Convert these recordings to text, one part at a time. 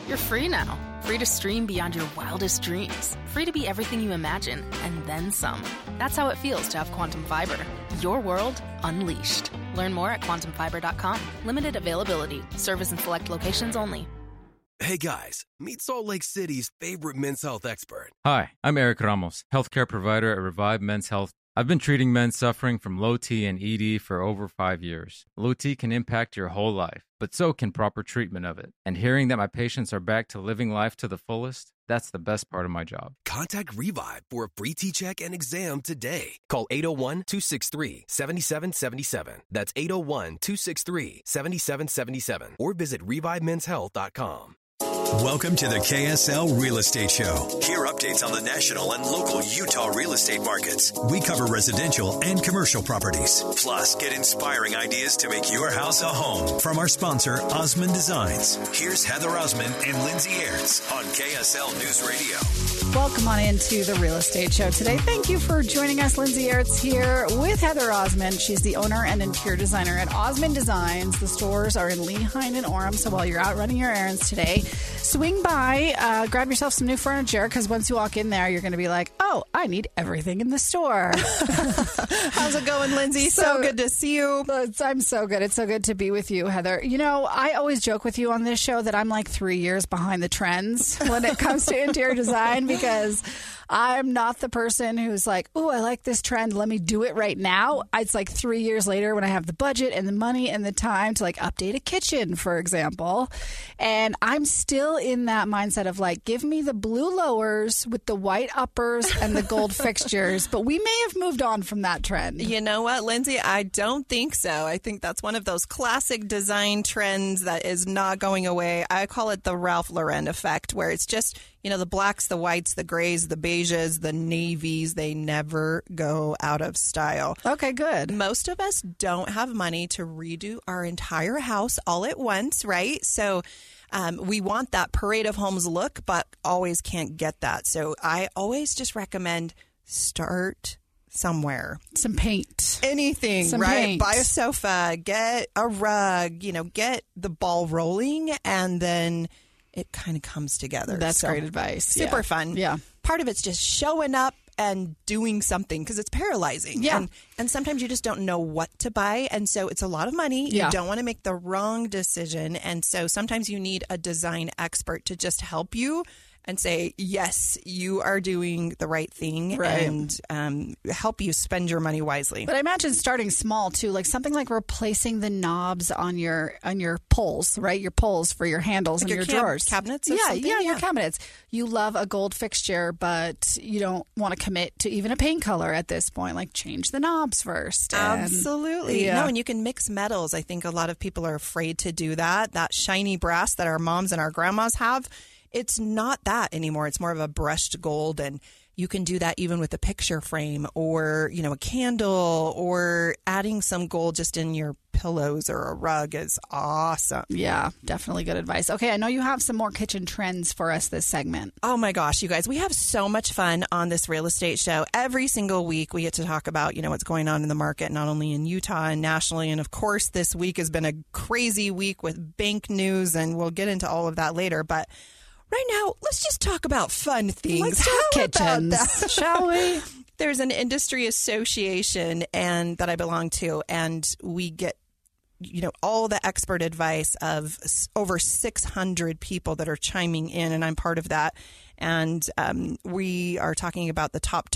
You're free now. Free to stream beyond your wildest dreams. Free to be everything you imagine, and then some. That's how it feels to have Quantum Fiber. Your world unleashed. Learn more at quantumfiber.com. Limited availability. Service in select locations only. Hey guys, meet Salt Lake City's favorite men's health expert. Hi, I'm Eric Ramos, healthcare provider at Revive Men's Health. I've been treating men suffering from low T and ED for over 5 years. Low T can impact your whole life, but so can proper treatment of it. And hearing that my patients are back to living life to the fullest, that's the best part of my job. Contact Revive for a free T-check and exam today. Call 801-263-7777. That's 801-263-7777. Or visit ReviveMen'sHealth.com. Welcome to the KSL Real Estate Show. Hear updates on the national and local Utah real estate markets. We cover residential and commercial properties. Plus, get inspiring ideas to make your house a home from our sponsor, Osmond Designs. Here's Heather Osmond and Lindsay Aerts on KSL News Radio. Welcome on into the Real Estate Show today. Thank you for joining us. Lindsay Aerts here with Heather Osmond. She's the owner and interior designer at Osmond Designs. The stores are in Lehighton and Orem, so while you're out running your errands today, swing by, grab yourself some new furniture, because once you walk in there, you're going to be like, oh, I need everything in the store. How's it going, Lindsay? So good to see you. I'm so good. It's so good to be with you, Heather. You know, I always joke with you on this show that I'm like 3 years behind the trends when it comes to interior design, because I'm not the person who's like, oh, I like this trend. Let me do it right now. It's like 3 years later when I have the budget and the money and the time to like update a kitchen, for example. And I'm still in that mindset of like, give me the blue lowers with the white uppers and the gold fixtures. But we may have moved on from that trend. You know what, Lindsay? I don't think so. I think that's one of those classic design trends that is not going away. I call it the Ralph Lauren effect, where it's just, you know, the blacks, the whites, the grays, the beiges, the navies, they never go out of style. Okay, good. Most of us don't have money to redo our entire house all at once, right? So we want that parade of homes look, but always can't get that. So I always just recommend start somewhere. Some paint. Anything, some right? Paint. Buy a sofa, get a rug, you know, get the ball rolling, and then it kind of comes together. That's great advice. Super fun. Yeah. Part of it's just showing up and doing something, because it's paralyzing. Yeah. And sometimes you just don't know what to buy. And so it's a lot of money. Yeah. You don't want to make the wrong decision. And so sometimes you need a design expert to just help you and say, yes, you are doing the right thing, right, and help you spend your money wisely. But I imagine starting small too, like something like replacing the knobs on your poles, right? Your poles for your handles like and your drawers, cabinets. Yeah, your cabinets. You love a gold fixture, but you don't want to commit to even a paint color at this point. Like change the knobs first. Absolutely. Yeah. No, and you can mix metals. I think a lot of people are afraid to do that. That shiny brass that our moms and our grandmas have. It's not that anymore. It's more of a brushed gold, and you can do that even with a picture frame or, you know, a candle, or adding some gold just in your pillows or a rug is awesome. Yeah, definitely good advice. Okay, I know you have some more kitchen trends for us this segment. Oh my gosh, you guys, we have so much fun on this real estate show. Every single week we get to talk about, you know, what's going on in the market, not only in Utah and nationally. And of course, this week has been a crazy week with bank news, and we'll get into all of that later. But right now, let's just talk about fun things. Let's talk kitchens, shall we? There's an industry association that I belong to, and we get, you know, all the expert advice of over 600 people that are chiming in, and I'm part of that. And we are talking about the top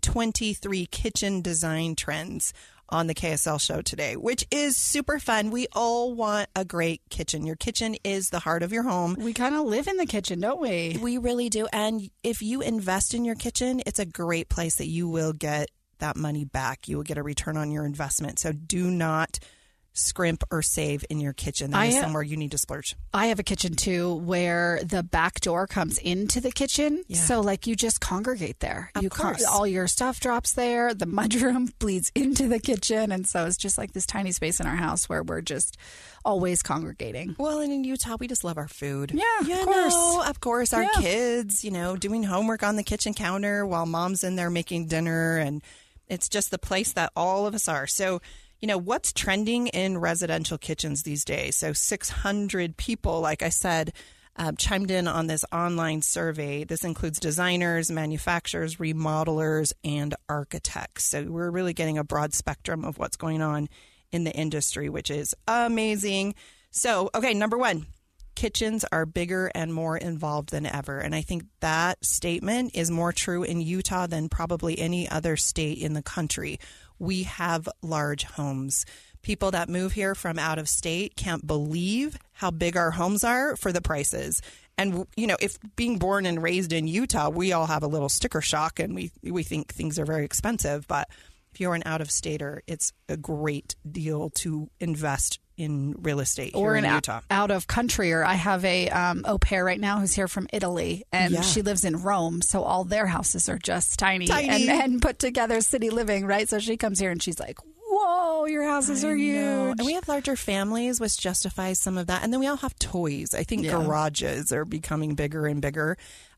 2023 kitchen design trends on the KSL show today, which is super fun. We all want a great kitchen. Your kitchen is the heart of your home. We kind of live in the kitchen, don't we? We really do. And if you invest in your kitchen, it's a great place that you will get that money back. You will get a return on your investment. So do not scrimp or save in your kitchen. That is somewhere you need to splurge. I have a kitchen too where the back door comes into the kitchen. Yeah. So like you just congregate there. Of course. All your stuff drops there. The mudroom bleeds into the kitchen. And so it's just like this tiny space in our house where we're just always congregating. Well, and in Utah, we just love our food. Yeah, of course. Of course, our kids, you know, doing homework on the kitchen counter while mom's in there making dinner. And it's just the place that all of us are. So, you know, what's trending in residential kitchens these days? So 600 people, like I said, chimed in on this online survey. This includes designers, manufacturers, remodelers, and architects. So we're really getting a broad spectrum of what's going on in the industry, which is amazing. So, okay, number one, kitchens are bigger and more involved than ever. And I think that statement is more true in Utah than probably any other state in the country. We have large homes. People that move here from out of state can't believe how big our homes are for the prices. And, you know, if being born and raised in Utah, we all have a little sticker shock and we think things are very expensive. But if you're an out-of-stater, it's a great deal to invest in real estate here in Utah. Out of country, or I have a au pair right now who's here from Italy, and she lives in Rome, so all their houses are just tiny. And put together city living, right? So she comes here and she's like, whoa, your houses are huge. And we have larger families, which justifies some of that. And then we all have toys. I think garages are becoming bigger and bigger.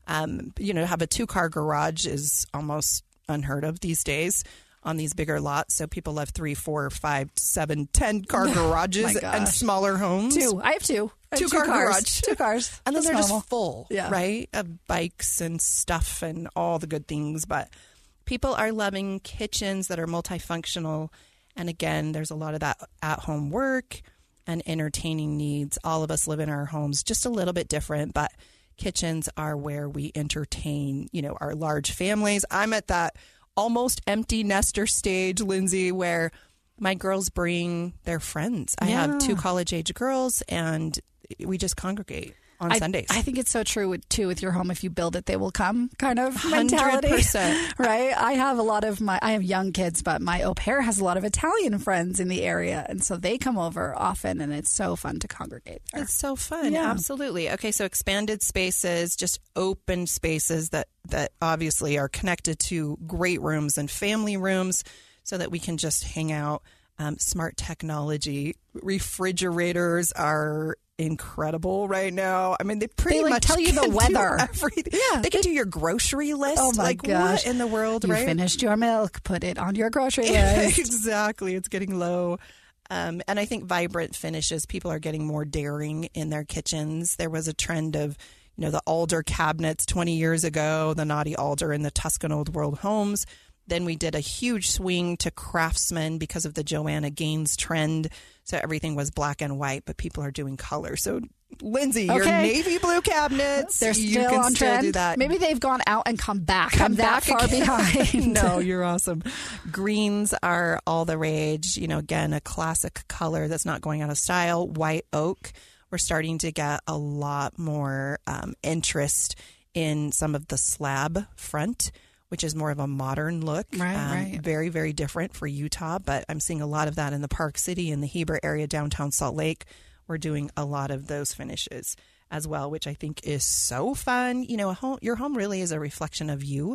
You know, have a 2-car garage is almost unheard of these days on these bigger lots. So people have 3, 4, 5, 7, 10-car garages and smaller homes. 2. I have 2. 2-car garage. 2 cars. And then That's they're normal. just full, right? Of bikes and stuff and all the good things. But people are loving kitchens that are multifunctional. And again, there's a lot of that at-home work and entertaining needs. All of us live in our homes just a little bit different, but kitchens are where we entertain, you know, our large families. I'm at that almost empty nester stage, Lindsay, where my girls bring their friends. I have 2 college-age girls, and we just congregate on Sundays. I think it's so true with your home. If you build it, they will come kind of mentality. 100%. Right? I have young kids, but my au pair has a lot of Italian friends in the area. And so they come over often, and it's so fun to congregate there. It's so fun. Yeah. Absolutely. Okay. So expanded spaces, just open spaces that obviously are connected to great rooms and family rooms so that we can just hang out. Smart technology. Refrigerators are incredible right now. I mean, they pretty much tell you the weather. Everything. Yeah, they can do your grocery list. Oh my gosh! What in the world? You right? finished your milk. Put it on your grocery list. Exactly. It's getting low. And I think vibrant finishes. People are getting more daring in their kitchens. There was a trend of, you know, the alder cabinets 20 years ago, the naughty alder in the Tuscan Old World homes. Then we did a huge swing to craftsman because of the Joanna Gaines trend. So everything was black and white, but people are doing color. So, Lindsay, your navy blue cabinets, they're still on trend. Do that. Maybe they've gone out and come back. I'm that far behind. No, you're awesome. Greens are all the rage. You know, again, a classic color that's not going out of style. White oak. We're starting to get a lot more interest in some of the slab front, which is more of a modern look. Right. Very, very different for Utah, but I'm seeing a lot of that in the Park City, in the Heber area, downtown Salt Lake. We're doing a lot of those finishes as well, which I think is so fun. You know, your home really is a reflection of you,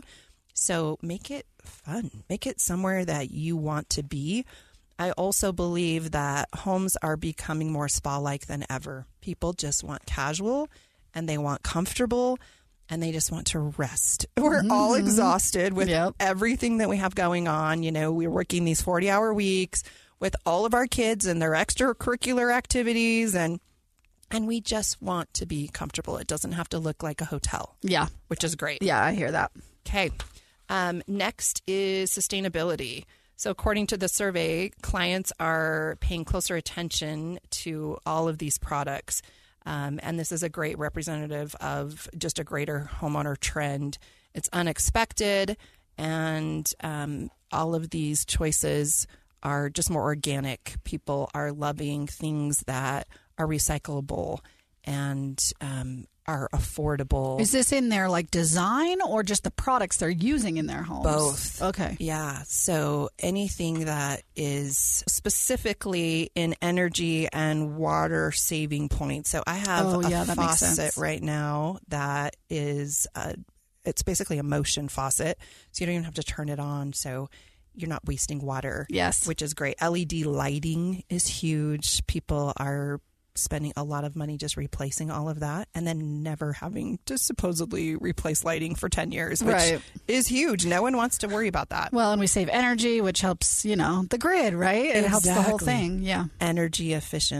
so make it fun. Make it somewhere that you want to be. I also believe that homes are becoming more spa-like than ever. People just want casual, and they want comfortable, and they just want to rest. We're all exhausted with everything that we have going on. You know, we're working these 40-hour weeks with all of our kids and their extracurricular activities, and we just want to be comfortable. It doesn't have to look like a hotel. Yeah. Which is great. Yeah, I hear that. Okay. Next is sustainability. So according to the survey, clients are paying closer attention to all of these products. And this is a great representative of just a greater homeowner trend. It's unexpected, and all of these choices are just more organic. People are loving things that are recyclable and are affordable. Is this in their like design or just the products they're using in their homes? Both. Okay. Yeah. So anything that is specifically in energy and water saving points. So I have a faucet right now that is, it's basically a motion faucet. So you don't even have to turn it on. So you're not wasting water. Yes. Which is great. LED lighting is huge. People are spending a lot of money just replacing all of that and then never having to supposedly replace lighting for 10 years, which is huge. No one wants to worry about that. Well, and we save energy, which helps, you know, the grid, right? It helps the whole thing. Yeah. Energy efficient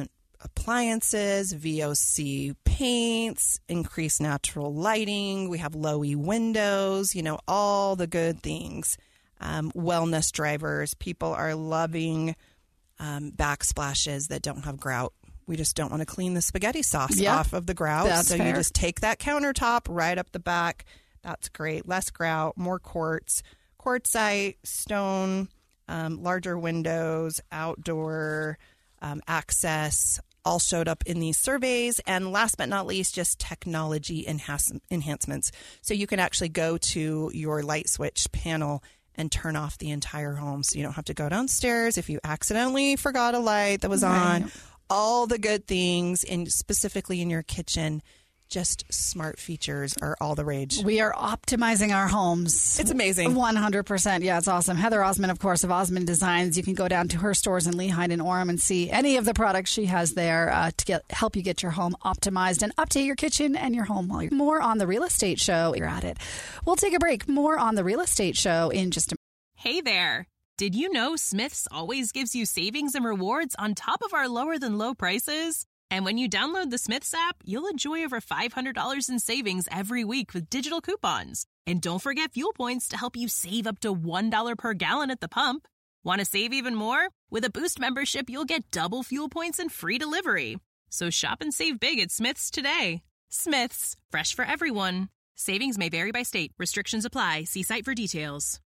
appliances, VOC paints, increased natural lighting. We have low-E windows, all the good things. Wellness drivers. People are loving backsplashes that don't have grout. We just don't want to clean the spaghetti sauce off of the grout. That's fair. You just take that countertop right up the back. That's great. Less grout, more quartz, quartzite, stone, larger windows, outdoor access, all showed up in these surveys. And last but not least, just technology enhancements. So you can actually go to your light switch panel and turn off the entire home. So you don't have to go downstairs if you accidentally forgot a light that was on. All the good things, and specifically in your kitchen, just smart features are all the rage. We are optimizing our homes. It's amazing. 100%. Yeah, it's awesome. Heather Osmond, of course, of Osmond Designs. You can go down to her stores in Lehigh and Orem and see any of the products she has there to help you get your home optimized and update your kitchen and your home while you're more on the Real Estate Show. You're at it. We'll take a break. More on the Real Estate Show in just a minute. Hey there. Did you know Smith's always gives you savings and rewards on top of our lower than low prices? And when you download the Smith's app, you'll enjoy over $500 in savings every week with digital coupons. And don't forget fuel points to help you save up to $1 per gallon at the pump. Want to save even more? With a Boost membership, you'll get double fuel points and free delivery. So shop and save big at Smith's today. Smith's, fresh for everyone. Savings may vary by state. Restrictions apply. See site for details.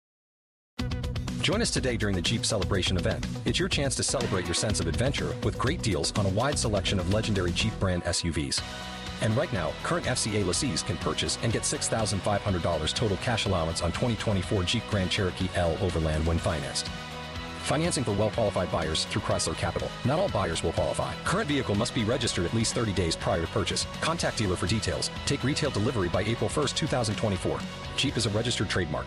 Join us today during the Jeep Celebration event. It's your chance to celebrate your sense of adventure with great deals on a wide selection of legendary Jeep brand SUVs. And right now, current FCA lessees can purchase and get $6,500 total cash allowance on 2024 Jeep Grand Cherokee L Overland when financed. Financing for well-qualified buyers through Chrysler Capital. Not all buyers will qualify. Current vehicle must be registered at least 30 days prior to purchase. Contact dealer for details. Take retail delivery by April 1st, 2024. Jeep is a registered trademark.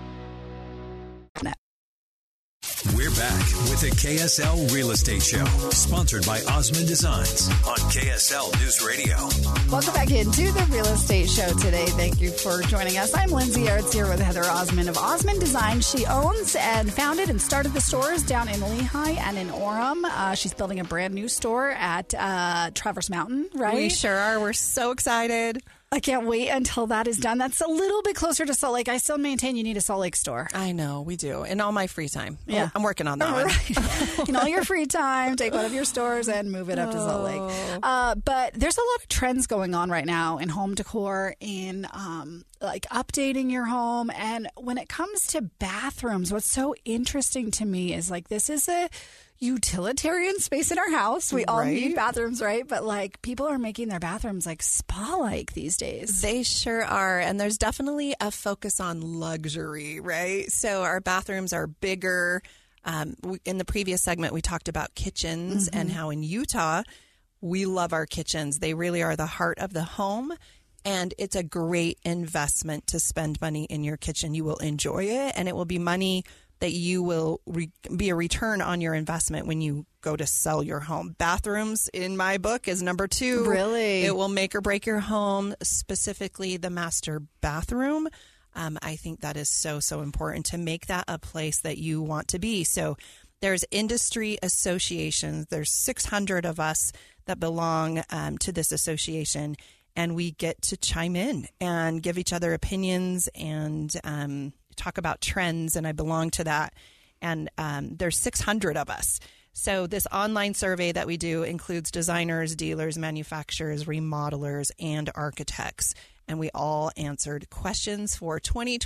We're back with the KSL Real Estate Show, sponsored by Osmond Designs on KSL News Radio. Welcome back into the Real Estate Show today. Thank you for joining us. I'm Lindsay Aerts here with Heather Osmond of Osmond Designs. She owns and founded and started the stores down in Lehigh and in Orem. She's building a brand new store at Traverse Mountain, right? We sure are. We're so excited. I can't wait until that is done. That's a little bit closer to Salt Lake. I still maintain you need a Salt Lake store. I know, we do. In all my free time. Yeah. I'm working on that one. Right. In all your free time, take one of your stores and move it up to Salt Lake. But there's a lot of trends going on right now in home decor, in like updating your home. And when it comes to bathrooms, what's so interesting to me is like this is a utilitarian space in our house. We all need bathrooms, right? But like people are making their bathrooms like spa-like these days. They sure are. And there's definitely a focus on luxury, right? So our bathrooms are bigger. In the previous segment, we talked about kitchens and how in Utah, we love our kitchens. They really are the heart of the home. And it's a great investment to spend money in your kitchen. You will enjoy it, and it will be money that you will be a return on your investment when you go to sell your home. Bathrooms, in my book, is number 2. Really? It will make or break your home, specifically the master bathroom. I think that is so, so important to make that a place that you want to be. So there's industry associations. There's 600 of us that belong to this association, and we get to chime in and give each other opinions and talk about trends, and I belong to that. And there's 600 of us. So this online survey that we do includes designers, dealers, manufacturers, remodelers, and architects. And we all answered questions for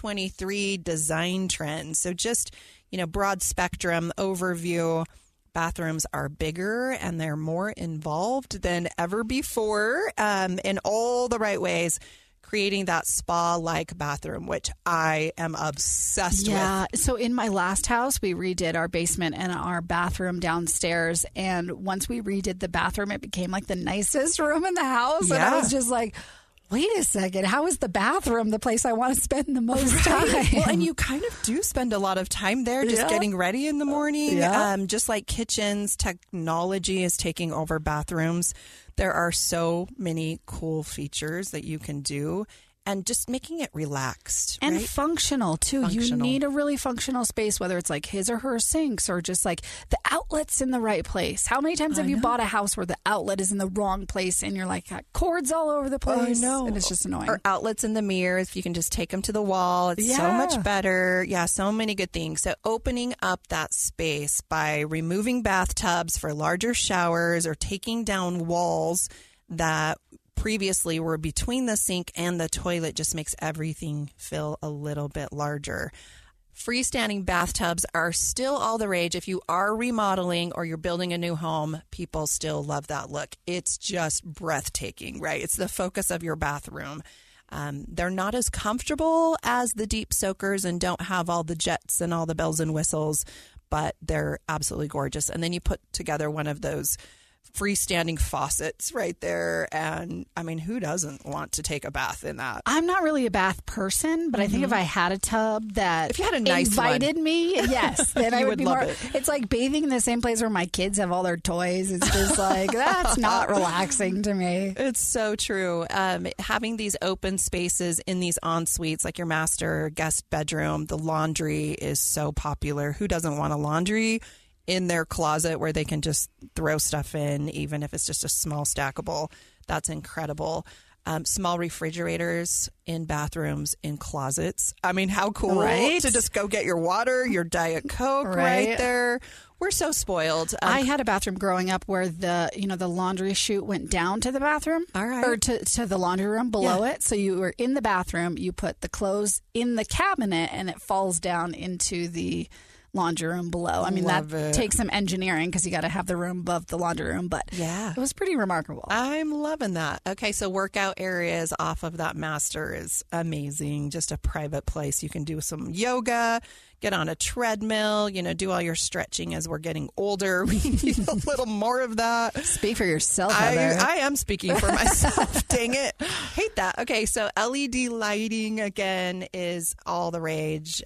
2023 design trends. So just, broad spectrum overview. Bathrooms are bigger and they're more involved than ever before in all the right ways, creating that spa-like bathroom, which I am obsessed with. Yeah. So in my last house, we redid our basement and our bathroom downstairs. And once we redid the bathroom, it became like the nicest room in the house. Yeah. And I was just like, wait a second, how is the bathroom the place I want to spend the most time? Well, and you kind of do spend a lot of time there just getting ready in the morning. Yeah. Just like kitchens, technology is taking over bathrooms. There are so many cool features that you can do. and just making it relaxed. And right? functional, too. You Functional. need a really functional space, whether it's like his or her sinks or just like the outlet's in the right place. How many times have you bought a house where the outlet is in the wrong place and you're like, got cords all over the place? I know. And it's just annoying. Or outlets in the mirrors. You can just take them to the wall. It's so much better. Yeah, so many good things. So opening up that space by removing bathtubs for larger showers or taking down walls that previously were between the sink and the toilet just makes everything feel a little bit larger. Freestanding bathtubs are still all the rage. If you are remodeling or you're building a new home, people still love that look. It's just breathtaking, right? It's the focus of your bathroom. They're not as comfortable as the deep soakers and don't have all the jets and all the bells and whistles, but they're absolutely gorgeous. And then you put together one of those freestanding faucets right there. And I mean, who doesn't want to take a bath in that? I'm not really a bath person, but I think if I had a tub that If you had a nice invited me, yes, then I You would would be love more. it. It's like bathing in the same place where my kids have all their toys. It's just like, that's not relaxing to me. It's so true. Having these open spaces in these en-suites, like your master guest bedroom, the laundry is so popular. Who doesn't want a laundry in their closet where they can just throw stuff in, even if it's just a small stackable? That's incredible. Small refrigerators in bathrooms, in closets. I mean, how cool Right? to just go get your water, your Diet Coke right there. We're so spoiled. I had a bathroom growing up where the laundry chute went down to the bathroom, All right. or to the laundry room below it. So you were in the bathroom, you put the clothes in the cabinet, and it falls down into the laundry room below. I mean, Love that it. takes some engineering because you got to have the room above the laundry room, but Yeah. it was pretty remarkable. I'm loving that. Okay, so workout areas off of that master is amazing. Just a private place. You can do some yoga, get on a treadmill, do all your stretching as we're getting older. We need a little more of that. Speak for yourself, Heather. I am speaking for myself. Dang it. Hate that. Okay, so LED lighting, again, is all the rage.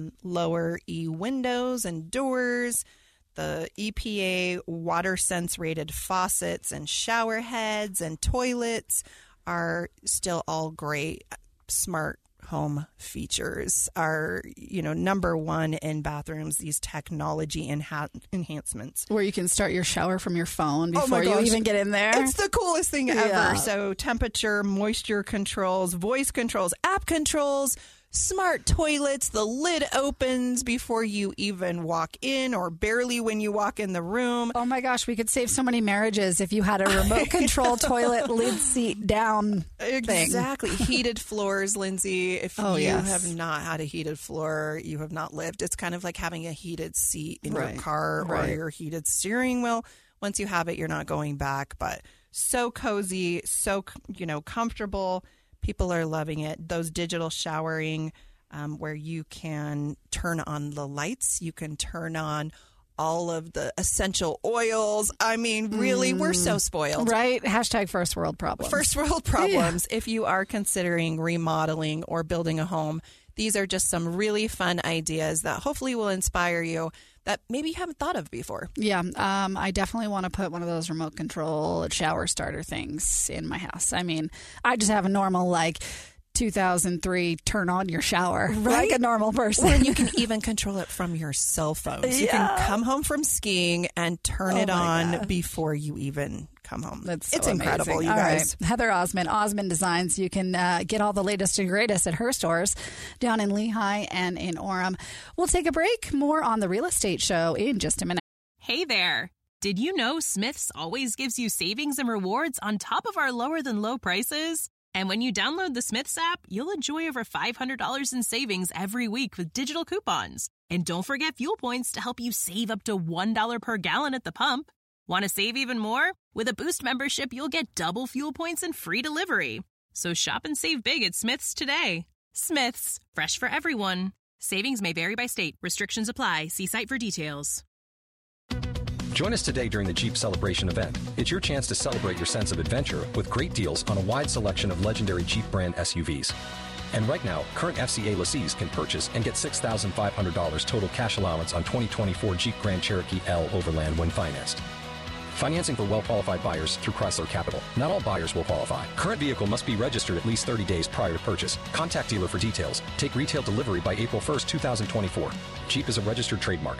Lower E windows and doors. The EPA water sense rated faucets and shower heads and toilets are still all great. Smart home features are, number one in bathrooms, these technology enhancements. Where you can start your shower from your phone Oh my before you gosh. even get in there. It's the coolest thing ever. Yeah. So temperature, moisture controls, voice controls, app controls, smart toilets. The lid opens before you even walk in or barely when you walk in the room. Oh my gosh, we could save so many marriages if you had a remote control toilet lid seat down thing. Exactly. Heated floors, Lindsay. If Oh, you yes. have not had a heated floor, you have not lived. It's kind of like having a heated seat in Right. your car or Right. your heated steering wheel. Once you have it, you're not going back. But so cozy, so comfortable. People are loving it. Those digital showering where you can turn on the lights, you can turn on all of the essential oils. I mean, really, we're so spoiled. Right? Hashtag first world problems. First world problems. If you are considering remodeling or building a home, these are just some really fun ideas that hopefully will inspire you that maybe you haven't thought of before. Yeah, I definitely want to put one of those remote control shower starter things in my house. I mean, I just have a normal 2003 turn on your shower like a normal person. And you can even control it from your cell phone. So you can come home from skiing and turn it on God. before you even come home. It's incredible, amazing. you All guys. right. Heather Osmond Designs. You can get all the latest and greatest at her stores down in Lehigh and in Orem. We'll take a break. More on the Real Estate Show in just a minute. Hey there! Did you know Smith's always gives you savings and rewards on top of our lower than low prices? And when you download the Smith's app, you'll enjoy over $500 in savings every week with digital coupons. And don't forget fuel points to help you save up to $1 per gallon at the pump. Want to save even more? With a Boost membership, you'll get double fuel points and free delivery. So shop and save big at Smith's today. Smith's, fresh for everyone. Savings may vary by state. Restrictions apply. See site for details. Join us today during the Jeep Celebration event. It's your chance to celebrate your sense of adventure with great deals on a wide selection of legendary Jeep brand SUVs. And right now, current FCA lessees can purchase and get $6,500 total cash allowance on 2024 Jeep Grand Cherokee L Overland when financed. Financing for well-qualified buyers through Chrysler Capital. Not all buyers will qualify. Current vehicle must be registered at least 30 days prior to purchase. Contact dealer for details. Take retail delivery by April 1st, 2024. Jeep is a registered trademark.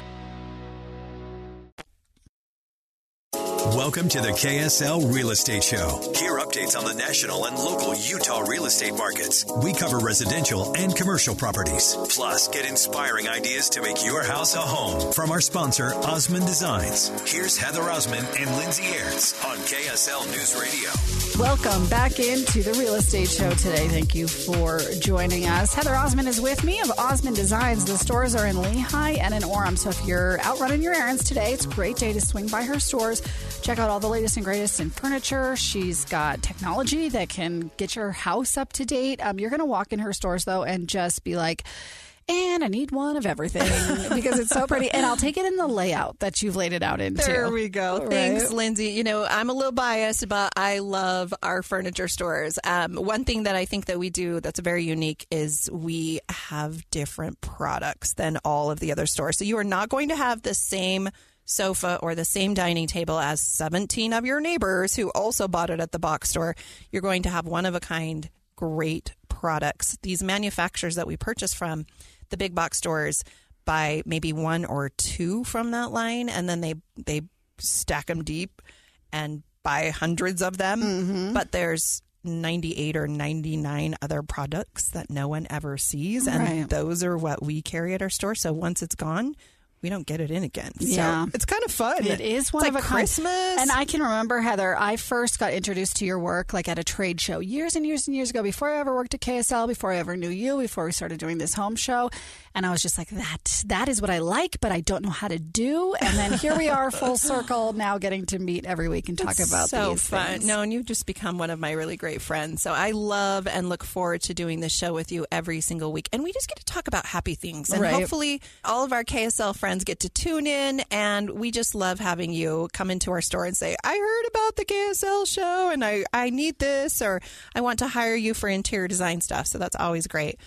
Welcome to the KSL Real Estate Show. Hear updates on the national and local Utah real estate markets. We cover residential and commercial properties. Plus, get inspiring ideas to make your house a home from our sponsor, Osmond Designs. Here's Heather Osmond and Lindsay Aerts on KSL News Radio. Welcome back into the Real Estate Show today. Thank you for joining us. Heather Osmond is with me of Osmond Designs. The stores are in Lehi and in Orem. So if you're out running your errands today, it's a great day to swing by her stores. Check out all the latest and greatest in furniture. She's got technology that can get your house up to date. You're going to walk in her stores, though, and just be like, and I need one of everything because it's so pretty. And I'll take it in the layout that you've laid it out into. There we go. Right? Thanks, Lindsay. You know, I'm a little biased, but I love our furniture stores. One thing that I think that we do that's very unique is we have different products than all of the other stores. So you are not going to have the same sofa or the same dining table as 17 of your neighbors who also bought it at the box store. You're going to have one-of-a-kind great products. These manufacturers that we purchase from, the big box stores, buy maybe one or two from that line, and then they stack them deep and buy hundreds of them. Mm-hmm. But there's 98 or 99 other products that no one ever sees, and those are what we carry at our store. So once it's gone, we don't get it in again. Yeah. So it's kind of fun. It is one it's of like a Christmas. And I can remember, Heather, I first got introduced to your work like at a trade show years and years and years ago, before I ever worked at KSL, before I ever knew you, before we started doing this home show. And I was just like, that is what I like, but I don't know how to do. And then here we are, full circle, now getting to meet every week and talk about so these fun. things. No, and you've just become one of my really great friends. So I love and look forward to doing this show with you every single week. And we just get to talk about happy things. And hopefully all of our KSL friends get to tune in. And we just love having you come into our store and say, I heard about the KSL show and I need this, or I want to hire you for interior design stuff. So that's always great.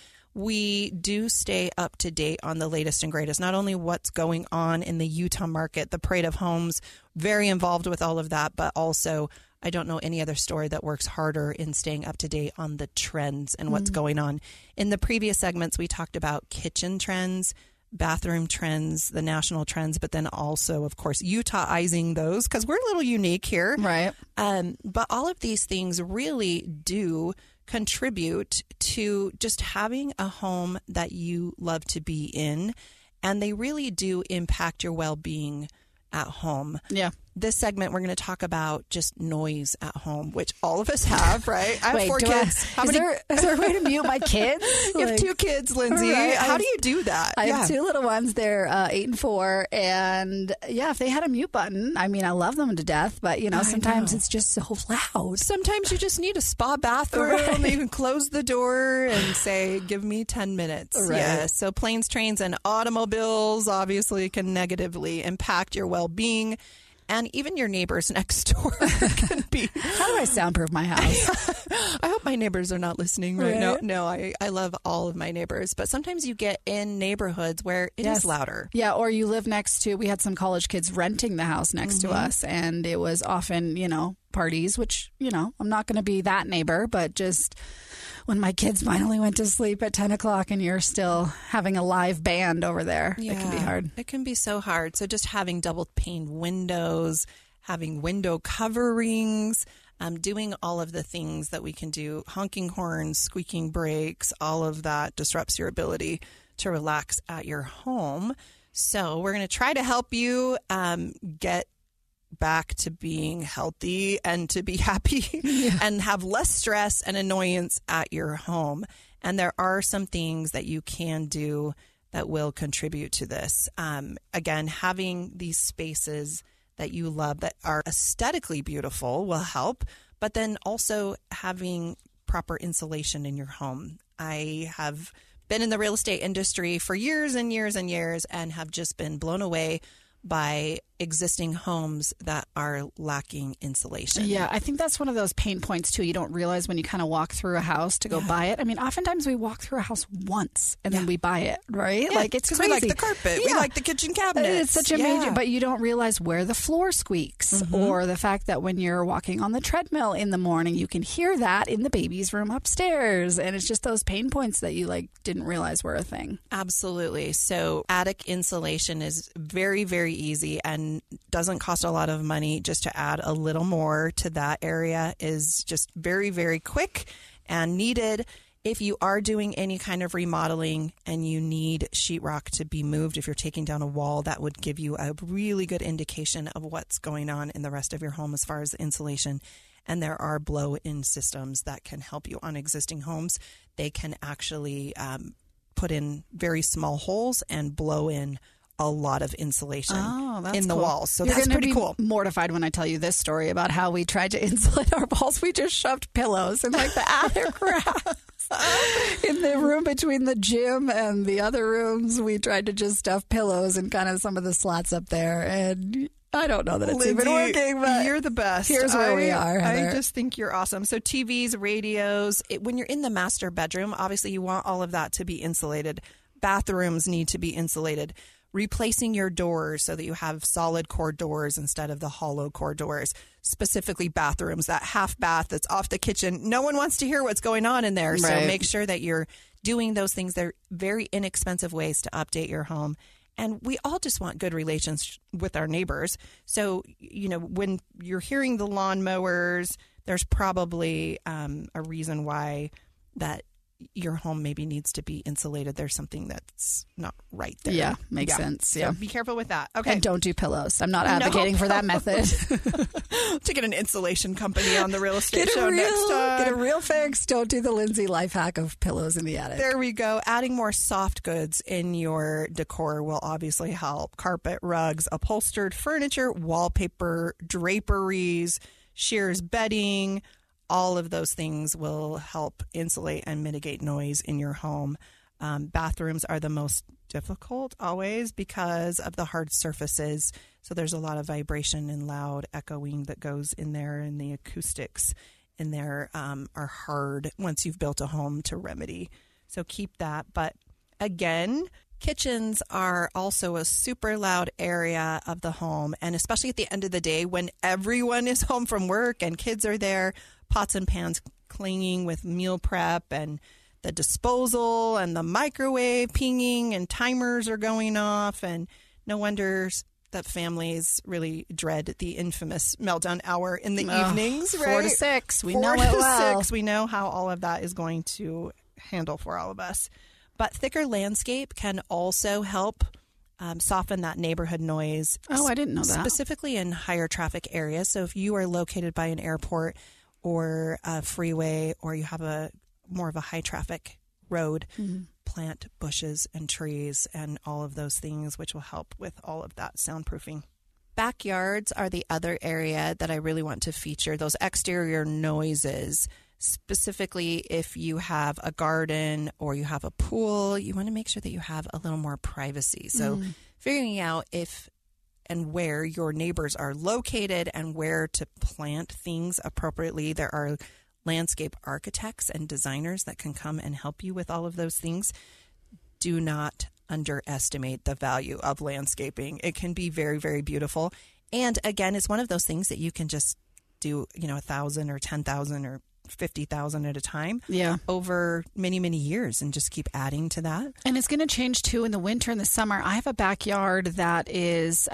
We do stay up to date on the latest and greatest, not only what's going on in the Utah market, the Parade of Homes, very involved with all of that, but also I don't know any other store that works harder in staying up to date on the trends and what's going on. In the previous segments, we talked about kitchen trends, bathroom trends, the national trends, but then also, of course, Utahizing those because we're a little unique here. Right. But all of these things really do contribute to just having a home that you love to be in, and they really do impact your well-being at home. Yeah. This segment, we're going to talk about just noise at home, which all of us have, right? I have 4 kids. Is there a way to mute my kids? You have 2 kids, Lindsay. Right. How do you do that? I have 2 little ones. They're 8 and 4. And yeah, if they had a mute button, I mean, I love them to death, but you know, sometimes it's just so loud. Sometimes you just need a spa bathroom. You can close the door and say, give me 10 minutes. Right. Yeah. So planes, trains, and automobiles obviously can negatively impact your well-being. And even your neighbors next door can be. How do I soundproof my house? I hope my neighbors are not listening right now. No, I love all of my neighbors. But sometimes you get in neighborhoods where it is louder. Yeah, or you live next to, we had some college kids renting the house next to us. And it was often, you know, parties, which, you know, I'm not going to be that neighbor, but just when my kids finally went to sleep at 10 o'clock and you're still having a live band over there, it can be hard. It can be so hard. So just having double pane windows, having window coverings, doing all of the things that we can do, honking horns, squeaking brakes, all of that disrupts your ability to relax at your home. So we're going to try to help you get back to being healthy and to be happy and have less stress and annoyance at your home. And there are some things that you can do that will contribute to this. Again, having these spaces that you love that are aesthetically beautiful will help, but then also having proper insulation in your home. I have been in the real estate industry for years and years and years and have just been blown away by existing homes that are lacking insulation. Yeah, I think that's one of those pain points too. You don't realize when you kind of walk through a house to go buy it. I mean, oftentimes we walk through a house once and then we buy it, right? Yeah, like it's crazy. We like the carpet. We like the kitchen cabinets. It's such a major, but you don't realize where the floor squeaks or the fact that when you're walking on the treadmill in the morning, you can hear that in the baby's room upstairs. And it's just those pain points that you like didn't realize were a thing. Absolutely. So attic insulation is very, very easy and doesn't cost a lot of money. Just to add a little more to that area is just very, very quick and needed. If you are doing any kind of remodeling and you need sheetrock to be moved, if you're taking down a wall, that would give you a really good indication of what's going on in the rest of your home as far as insulation. And there are blow-in systems that can help you on existing homes. They can actually put in very small holes and blow in a lot of insulation in the walls. So that's pretty cool. Mortified when I tell you this story about how we tried to insulate our walls. We just shoved pillows in like the attic racks. In the room between the gym and the other rooms, we tried to just stuff pillows in kind of some of the slots up there. And I don't know that it's Lindsay, even working, but you're the best. Here's where we are, Heather. I just think you're awesome. So TVs, radios, when you're in the master bedroom, obviously you want all of that to be insulated. Bathrooms need to be insulated. Replacing your doors so that you have solid core doors instead of the hollow core doors. Specifically bathrooms, that half bath that's off the kitchen. No one wants to hear what's going on in there. Right. So make sure that you're doing those things. They're very inexpensive ways to update your home. And we all just want good relations with our neighbors. So, when you're hearing the lawnmowers, there's probably a reason why that your home maybe needs to be insulated. There's something that's not right there. Yeah, makes sense. Yeah. So be careful with that. Okay. And don't do pillows. I'm not advocating for that method. To get an insulation company on the real estate show next time. Get a real fix. Don't do the Lindsay life hack of pillows in the attic. There we go. Adding more soft goods in your decor will obviously help. Carpet, rugs, upholstered furniture, wallpaper, draperies, shears bedding. All of those things will help insulate and mitigate noise in your home. Bathrooms are the most difficult always because of the hard surfaces. So there's a lot of vibration and loud echoing that goes in there, and the acoustics in there are hard once you've built a home to remedy. So keep that. But again, kitchens are also a super loud area of the home. And especially at the end of the day when everyone is home from work and kids are there, pots and pans clanging with meal prep and the disposal and the microwave pinging and timers are going off. And no wonder that families really dread the infamous meltdown hour in the evenings, right? 4 to 6. We 4 know to it well. 6. We know how all of that is going to handle for all of us. But thicker landscape can also help soften that neighborhood noise. Oh, I didn't know that. Specifically in higher traffic areas. So if you are located by an airport or a freeway, or you have more of a high traffic road, plant bushes and trees and all of those things, which will help with all of that soundproofing. Backyards are the other area that I really want to feature, those exterior noises. Specifically, if you have a garden or you have a pool, you want to make sure that you have a little more privacy. So figuring out if and where your neighbors are located and where to plant things appropriately. There are landscape architects and designers that can come and help you with all of those things. Do not underestimate the value of landscaping. It can be very, very beautiful. And again, it's one of those things that you can just do, 1,000 or 10,000 or 50,000 at a time over many, many years and just keep adding to that. And it's going to change too in the winter and the summer. I have a backyard that is,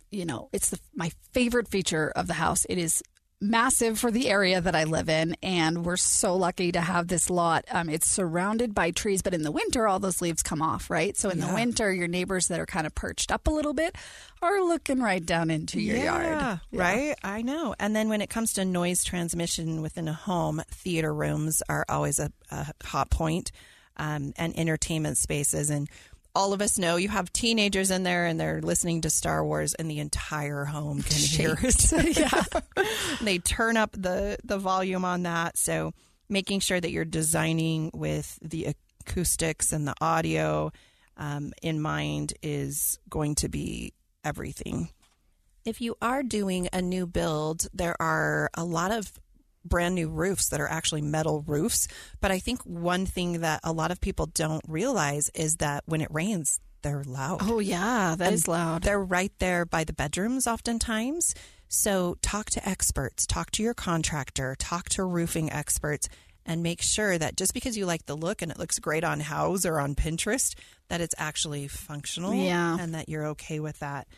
it's my favorite feature of the house. It is massive for the area that I live in, and we're so lucky to have this lot. It's surrounded by trees, but in the winter, all those leaves come off, right? So in the winter, your neighbors that are kind of perched up a little bit are looking right down into your yard. Right? I know. And then when it comes to noise transmission within a home, theater rooms are always a hot point, and entertainment spaces. And all of us know you have teenagers in there and they're listening to Star Wars and the entire home can hear it. They turn up the volume on that. So making sure that you're designing with the acoustics and the audio in mind is going to be everything. If you are doing a new build, there are a lot of brand new roofs that are actually metal roofs. But I think one thing that a lot of people don't realize is that when it rains, they're loud. Oh, yeah, that is loud. They're right there by the bedrooms oftentimes. So talk to experts, talk to your contractor, talk to roofing experts, and make sure that just because you like the look and it looks great on Houzz or on Pinterest, that it's actually functional and that you're okay with that.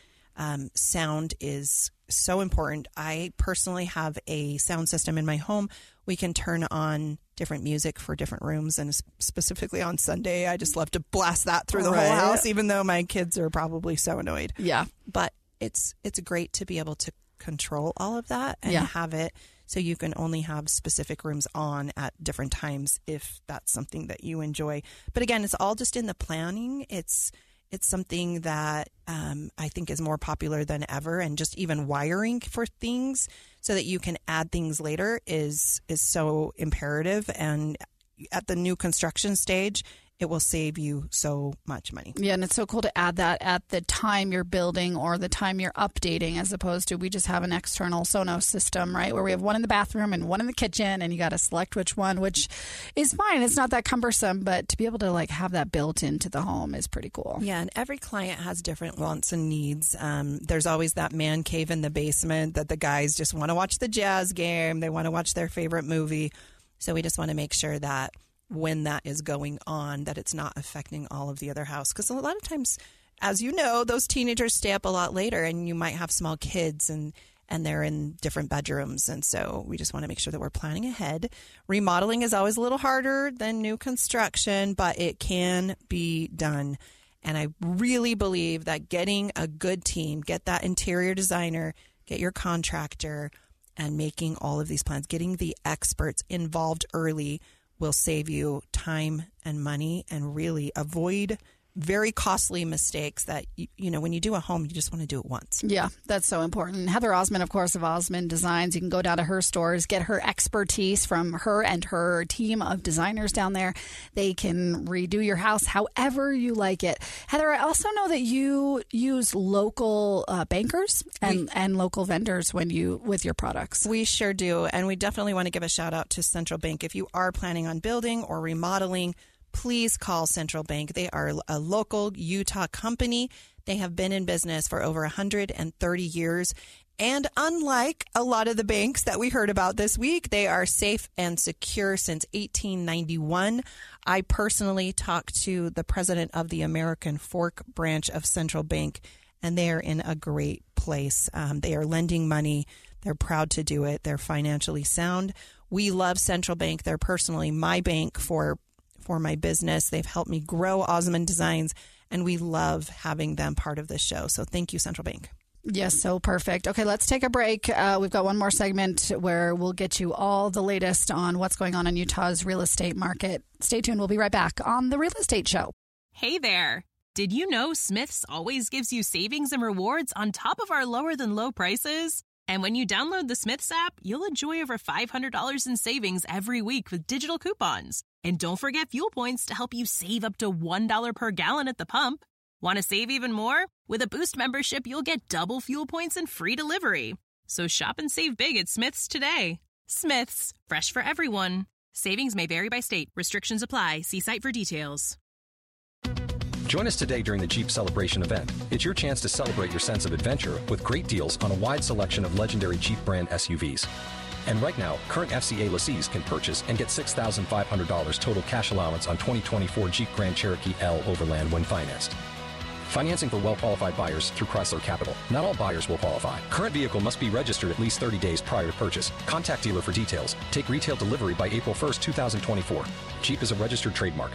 Sound is so important. I personally have a sound system in my home. We can turn on different music for different rooms, and specifically on Sunday, I just love to blast that through the whole house, even though my kids are probably so annoyed. Yeah. But it's great to be able to control all of that and have it so you can only have specific rooms on at different times if that's something that you enjoy. But again, it's all just in the planning. It's something that I think is more popular than ever, and just even wiring for things so that you can add things later is so imperative. And at the new construction stage, it will save you so much money. Yeah, and it's so cool to add that at the time you're building or the time you're updating, as opposed to we just have an external Sonos system, right, where we have one in the bathroom and one in the kitchen, and you got to select which one, which is fine. It's not that cumbersome, but to be able to have that built into the home is pretty cool. Yeah, and every client has different wants and needs. There's always that man cave in the basement that the guys just want to watch the Jazz game. They want to watch their favorite movie. So we just want to make sure that when that is going on, that it's not affecting all of the other house. Because a lot of times, as you know, those teenagers stay up a lot later, and you might have small kids and they're in different bedrooms. And so we just want to make sure that we're planning ahead. Remodeling is always a little harder than new construction, but it can be done. And I really believe that getting a good team, get that interior designer, get your contractor, and making all of these plans, getting the experts involved early will save you time and money and really avoid very costly mistakes that, when you do a home, you just want to do it once. Yeah, that's so important. Heather Osmond, of course, of Osmond Designs. You can go down to her stores, get her expertise from her and her team of designers down there. They can redo your house however you like it. Heather, I also know that you use local bankers and local vendors with your products. We sure do. And we definitely want to give a shout out to Central Bank. If you are planning on building or remodeling, please call Central Bank. They are a local Utah company. They have been in business for over 130 years. And unlike a lot of the banks that we heard about this week, they are safe and secure since 1891. I personally talked to the president of the American Fork branch of Central Bank, and they are in a great place. They are lending money. They're proud to do it. They're financially sound. We love Central Bank. They're personally my bank for my business. They've helped me grow Osmond Designs, and we love having them part of this show. So thank you, Central Bank. Yes, so perfect. Okay, let's take a break. We've got one more segment where we'll get you all the latest on what's going on in Utah's real estate market. Stay tuned. We'll be right back on The Real Estate Show. Hey there. Did you know Smith's always gives you savings and rewards on top of our lower than low prices? And when you download the Smith's app, you'll enjoy over $500 in savings every week with digital coupons. And don't forget fuel points to help you save up to $1 per gallon at the pump. Want to save even more? With a Boost membership, you'll get double fuel points and free delivery. So shop and save big at Smith's today. Smith's, fresh for everyone. Savings may vary by state. Restrictions apply. See site for details. Join us today during the Jeep Celebration event. It's your chance to celebrate your sense of adventure with great deals on a wide selection of legendary Jeep brand SUVs. And right now, current FCA lessees can purchase and get $6,500 total cash allowance on 2024 Jeep Grand Cherokee L Overland when financed. Financing for well-qualified buyers through Chrysler Capital. Not all buyers will qualify. Current vehicle must be registered at least 30 days prior to purchase. Contact dealer for details. Take retail delivery by April 1st, 2024. Jeep is a registered trademark.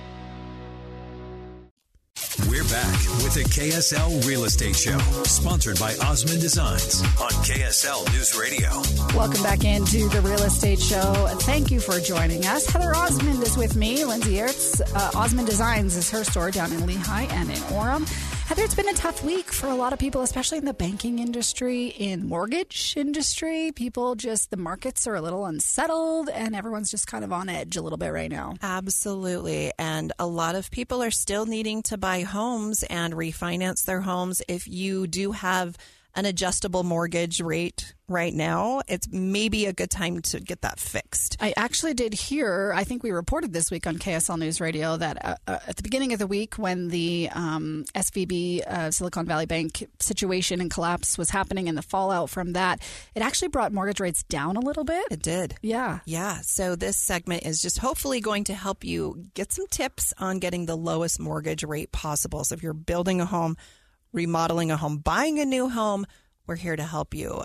We're back with the KSL Real Estate Show, sponsored by Osmond Designs on KSL News Radio. Welcome back into the Real Estate Show. Thank you for joining us. Heather Osmond is with me. Lindsay Ertz, Osmond Designs is her store down in Lehigh and in Orem. Heather, it's been a tough week for a lot of people, especially in the banking industry, in mortgage industry. The markets are a little unsettled and everyone's just kind of on edge a little bit right now. Absolutely. And a lot of people are still needing to buy homes and refinance their homes. If you do have an adjustable mortgage rate right now, it's maybe a good time to get that fixed. I actually did hear, I think we reported this week on KSL News Radio that at the beginning of the week when the SVB, Silicon Valley Bank situation and collapse was happening and the fallout from that, it actually brought mortgage rates down a little bit. It did. Yeah. Yeah. So this segment is just hopefully going to help you get some tips on getting the lowest mortgage rate possible. So if you're building a home, remodeling a home, buying a new home, we're here to help you.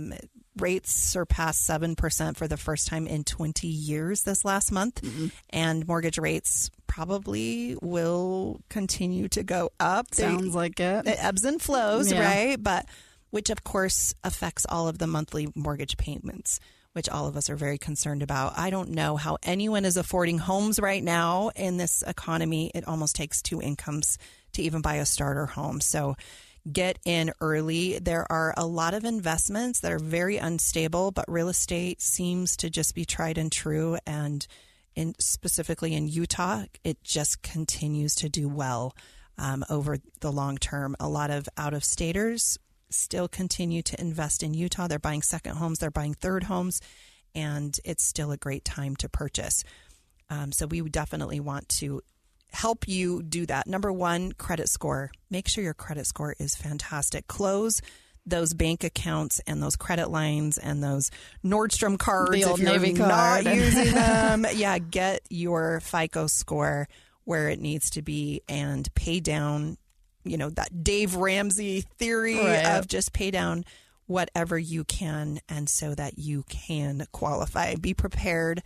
Rates surpassed 7% for the first time in 20 years this last month. And mortgage rates probably will continue to go up. Sounds like it. It ebbs and flows, Yeah. right? But which, of course, affects all of the monthly mortgage payments, which all of us are very concerned about. I don't know how anyone is affording homes right now in this economy. It almost takes two incomes to even buy a starter home. So get in early. There are a lot of investments that are very unstable, but real estate seems to just be tried and true. And specifically in Utah, it just continues to do well over the long term. A lot of out-of-staters still continue to invest in Utah. They're buying second homes, they're buying third homes, and it's still a great time to purchase. So we would definitely want to help you do that. Number one, credit score. Make sure your credit score is fantastic. Close those bank accounts and those credit lines and those Nordstrom cards. The old if you're Navy not card. using them. Yeah, get your FICO score where it needs to be and pay down, that Dave Ramsey theory of just pay down whatever you can, and so that you can qualify. Be prepared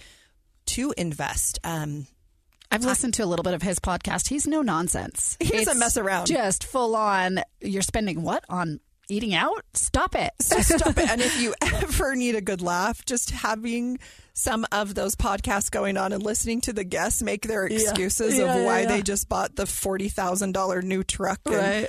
to invest. I've listened to a little bit of his podcast. He's no nonsense. He doesn't mess around. Just full on, you're spending what on eating out? Stop it. Stop it. And if you ever need a good laugh, just having some of those podcasts going on and listening to the guests make their excuses of why they just bought the $40,000 new truck. And Right.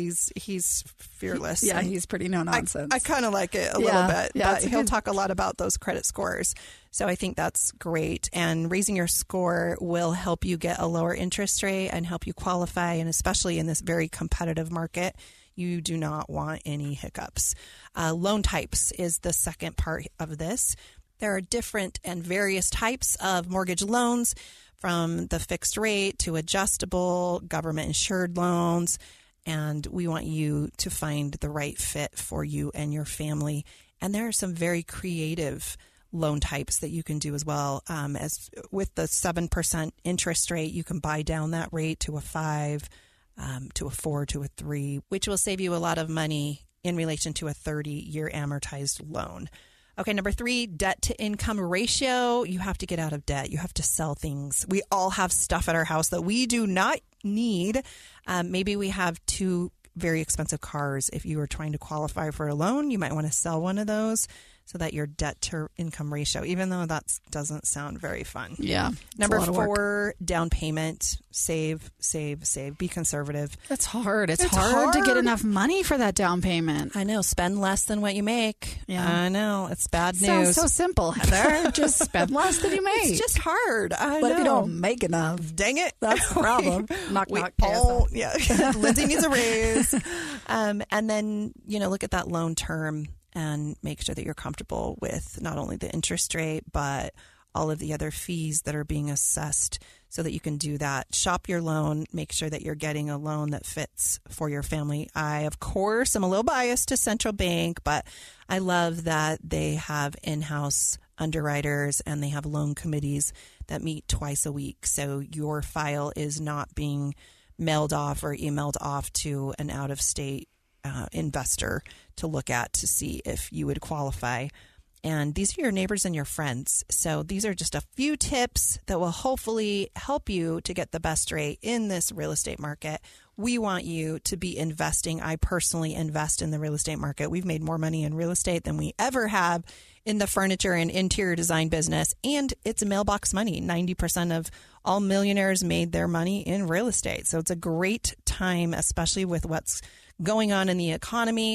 He's fearless. Yeah, And he's pretty no nonsense. I kind of like it a little bit, Yeah, but he'll talk a lot about those credit scores. So I think that's great. And raising your score will help you get a lower interest rate and help you qualify. And especially in this very competitive market, you do not want any hiccups. Loan types is the second part of this. There are different and various types of mortgage loans, from the fixed rate to adjustable, government insured loans. And we want you to find the right fit for you and your family. And there are some very creative loan types that you can do as well. As with the 7% interest rate, you can buy down that rate to a 5, to a 4, to a 3, which will save you a lot of money in relation to a 30-year amortized loan. Okay, number 3, debt to income ratio. You have to get out of debt. You have to sell things. We all have stuff at our house that we do not need. Maybe we have 2 very expensive cars. If you are trying to qualify for a loan, you might want to sell one of those so that your debt to income ratio, even though that doesn't sound very fun. Yeah. Number 4, down payment. Save. Be conservative. That's hard. It's hard to get enough money for that down payment. I know. Spend less than what you make. Yeah. I know. It's bad Sounds news. so simple, Heather. Just spend less than you make. It's just hard. I What know. if you don't make enough? Dang it. That's the problem. Knock, knock, Paul. KSL. Yeah. Lindsay needs a raise. And then, look at that loan term and make sure that you're comfortable with not only the interest rate, but all of the other fees that are being assessed so that you can do that. Shop your loan. Make sure that you're getting a loan that fits for your family. I, of course, am a little biased to Central Bank, but I love that they have in-house underwriters and they have loan committees that meet twice a week. So your file is not being mailed off or emailed off to an out-of-state investor to look at to see if you would qualify. And these are your neighbors and your friends. So these are just a few tips that will hopefully help you to get the best rate in this real estate market. We want you to be investing. I personally invest in the real estate market. We've made more money in real estate than we ever have in the furniture and interior design business. And it's mailbox money. 90% of all millionaires made their money in real estate. So it's a great time, especially with what's going on in the economy.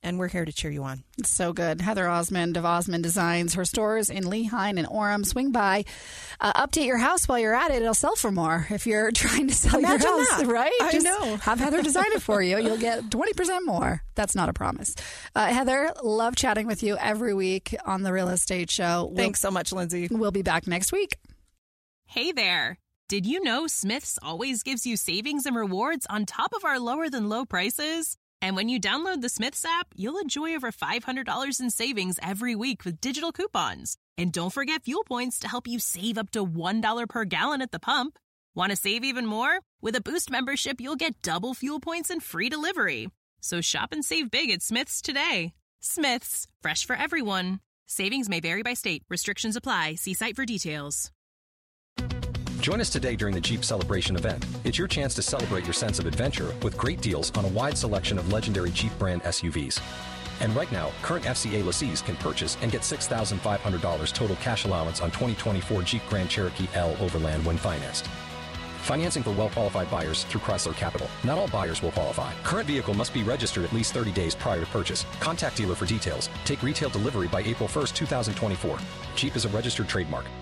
and we're here to cheer you on. It's so good. Heather Osmond of Osmond Designs. Her stores in Lehi and Orem. Swing by. Update your house while you're at it. It'll sell for more if you're trying to sell Imagine your house, that. right? I Just know. have Heather design it for you. You'll get 20% more. That's not a promise. Heather, love chatting with you every week on The Real Estate Show. Thanks so much, Lindsay. We'll be back next week. Hey there! Did you know Smith's always gives you savings and rewards on top of our lower than low prices? And when you download the Smith's app, you'll enjoy over $500 in savings every week with digital coupons. And don't forget fuel points to help you save up to $1 per gallon at the pump. Want to save even more? With a Boost membership, you'll get double fuel points and free delivery. So shop and save big at Smith's today. Smith's, fresh for everyone. Savings may vary by state. Restrictions apply. See site for details. Join us today during the Jeep Celebration event. It's your chance to celebrate your sense of adventure with great deals on a wide selection of legendary Jeep brand SUVs. And right now, current FCA lessees can purchase and get $6,500 total cash allowance on 2024 Jeep Grand Cherokee L Overland when financed. Financing for well-qualified buyers through Chrysler Capital. Not all buyers will qualify. Current vehicle must be registered at least 30 days prior to purchase. Contact dealer for details. Take retail delivery by April 1st, 2024. Jeep is a registered trademark.